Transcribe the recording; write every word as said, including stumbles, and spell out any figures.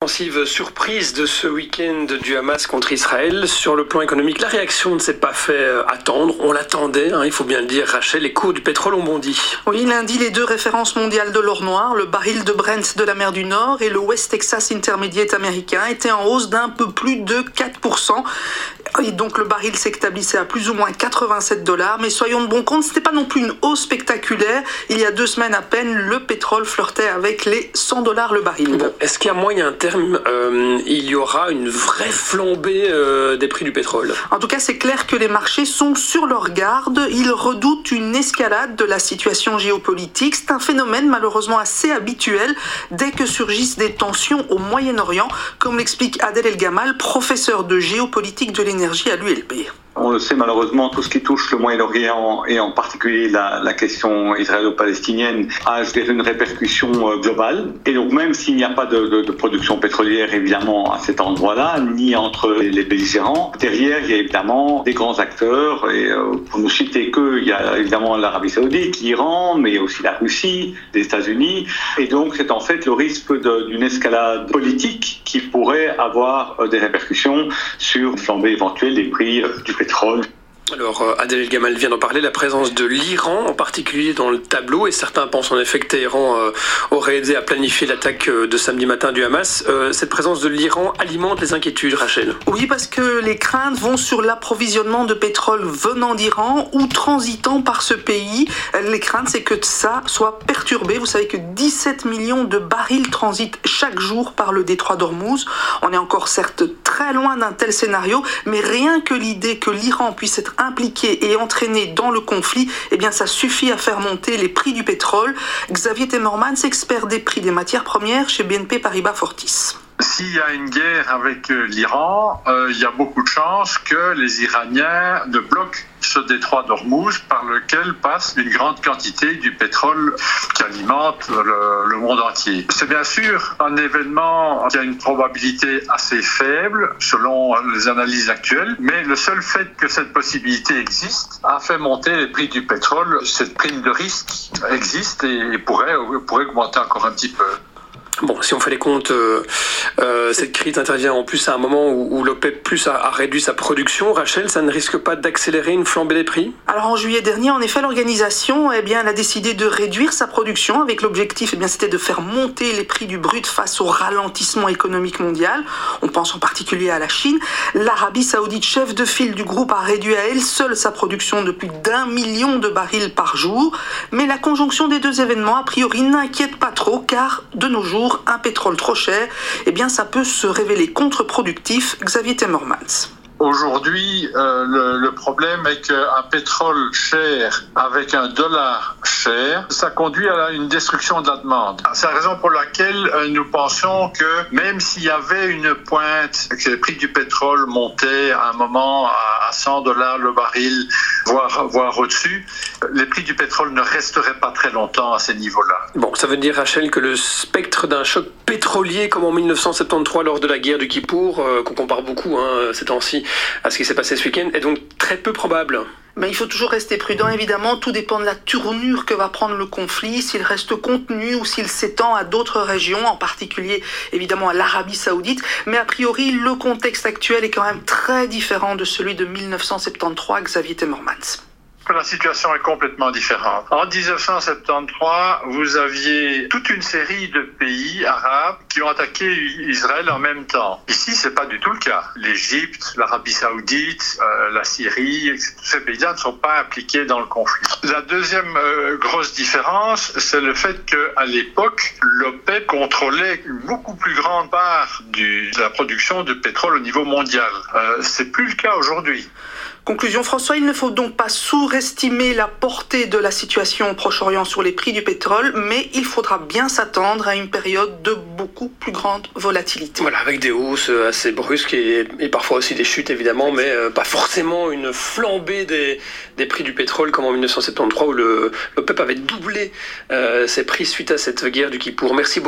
offensive surprise de ce week-end du Hamas contre Israël. Sur le plan économique, la réaction ne s'est pas fait attendre. On l'attendait, hein, il faut bien le dire, Rachel. Les cours du pétrole ont bondi. Oui, lundi, les deux références mondiales de l'or noir, le baril de Brent de la mer du Nord et le West Texas Intermediate américain, étaient en hausse d'un peu plus de quatre pour cent. Et donc le baril s'établissait à plus ou moins quatre-vingt-sept dollars. Mais soyons de bon compte, ce n'était pas non plus une hausse spectaculaire. Il y a deux semaines à peine, le pétrole flirtait avec les cent dollars le baril. Bon, est-ce qu'à moyen terme, euh, il y aura une vraie flambée euh, des prix du pétrole ? En tout cas, c'est clair que les marchés sont sur leur garde. Ils redoutent une escalade de la situation géopolitique. C'est un phénomène malheureusement assez habituel dès que surgissent des tensions au Moyen-Orient, comme l'explique Adel El-Gamal, professeur de géopolitique de l'énergie à l'U L B. On le sait malheureusement, tout ce qui touche le Moyen-Orient et en particulier la, la question israélo-palestinienne a je dirais, une répercussion globale. Et donc même s'il n'y a pas de, de, de production pétrolière évidemment à cet endroit-là, ni entre les belligérants, derrière il y a évidemment des grands acteurs. Et euh, pour nous citer qu'eux, il y a évidemment l'Arabie Saoudite, l'Iran, mais aussi la Russie, les États-Unis. Et donc c'est en fait le risque de, d'une escalade politique qui pourrait avoir des répercussions sur une flambée éventuelle des prix du pétrole. Alors, Adel El-Gamal vient d'en parler, la présence de l'Iran en particulier dans le tableau, et certains pensent en effet que Téhéran euh, aurait aidé à planifier l'attaque euh, de samedi matin du Hamas. Euh, cette présence de l'Iran alimente les inquiétudes, Rachel. Oui, parce que les craintes vont sur l'approvisionnement de pétrole venant d'Iran ou transitant par ce pays. Les craintes, c'est que ça soit perturbé. Vous savez que dix-sept millions de barils transitent chaque jour par le détroit d'Ormuz. On est encore certes très loin d'un tel scénario, mais rien que l'idée que l'Iran puisse être impliqué et entraîné dans le conflit, eh bien ça suffit à faire monter les prix du pétrole. Xavier Temmermans, expert des prix des matières premières chez B N P Paribas Fortis. S'il y a une guerre avec l'Iran, euh, il y a beaucoup de chances que les Iraniens ne bloquent ce détroit d'Ormuz par lequel passe une grande quantité du pétrole qui alimente le, le monde entier. C'est bien sûr un événement qui a une probabilité assez faible selon les analyses actuelles, mais le seul fait que cette possibilité existe a fait monter les prix du pétrole. Cette prime de risque existe et pourrait, pourrait augmenter encore un petit peu. Bon, si on fait les comptes, euh, euh, cette crise intervient en plus à un moment où, où l'OPEP plus a, a réduit sa production. Rachel, ça ne risque pas d'accélérer une flambée des prix ? Alors en juillet dernier, en effet, l'organisation eh bien, elle a décidé de réduire sa production avec l'objectif eh bien, c'était de faire monter les prix du brut face au ralentissement économique mondial. On pense en particulier à la Chine. L'Arabie Saoudite, chef de file du groupe, a réduit à elle seule sa production de plus d'un million de barils par jour. Mais la conjonction des deux événements, a priori, n'inquiète pas trop car de nos jours, un pétrole trop cher, eh bien ça peut se révéler contre-productif. Xavier Temmermans. Aujourd'hui, euh, le, le problème est qu'un pétrole cher avec un dollar cher, ça conduit à une destruction de la demande. C'est la raison pour laquelle euh, nous pensons que même s'il y avait une pointe, que les prix du pétrole montaient à un moment à cent dollars le baril, voire, voire au-dessus, les prix du pétrole ne resteraient pas très longtemps à ces niveaux-là. Bon, ça veut dire, Rachel, que le spectre d'un choc pétrolier comme en dix-neuf cent soixante-treize lors de la guerre du Kippour, euh, qu'on compare beaucoup hein, ces temps-ci, à ce qui s'est passé ce week-end, est donc très peu probable. Mais il faut toujours rester prudent, évidemment. Tout dépend de la tournure que va prendre le conflit, s'il reste contenu ou s'il s'étend à d'autres régions, en particulier, évidemment, à l'Arabie Saoudite. Mais a priori, le contexte actuel est quand même très différent de celui de dix-neuf cent soixante-treize, Xavier Temmermans. La situation est complètement différente. En dix-neuf cent soixante-treize, vous aviez toute une série de pays arabes qui ont attaqué Israël en même temps. Ici, c'est pas du tout le cas. L'Égypte, l'Arabie Saoudite, euh, la Syrie, tous ces pays-là ne sont pas impliqués dans le conflit. La deuxième euh, grosse différence, c'est le fait qu'à l'époque, l'OPEP contrôlait une beaucoup plus grande part du, de la production de pétrole au niveau mondial. Euh, c'est plus le cas aujourd'hui. Conclusion, François, il ne faut donc pas surestimer la portée de la situation au Proche-Orient sur les prix du pétrole, mais il faudra bien s'attendre à une période de beaucoup plus grande volatilité. Voilà, avec des hausses assez brusques et, et parfois aussi des chutes évidemment, mais euh, pas forcément une flambée des, des prix du pétrole comme en dix-neuf cent soixante-treize où le, l'OPEP avait doublé euh, ses prix suite à cette guerre du Kippour. Merci beaucoup.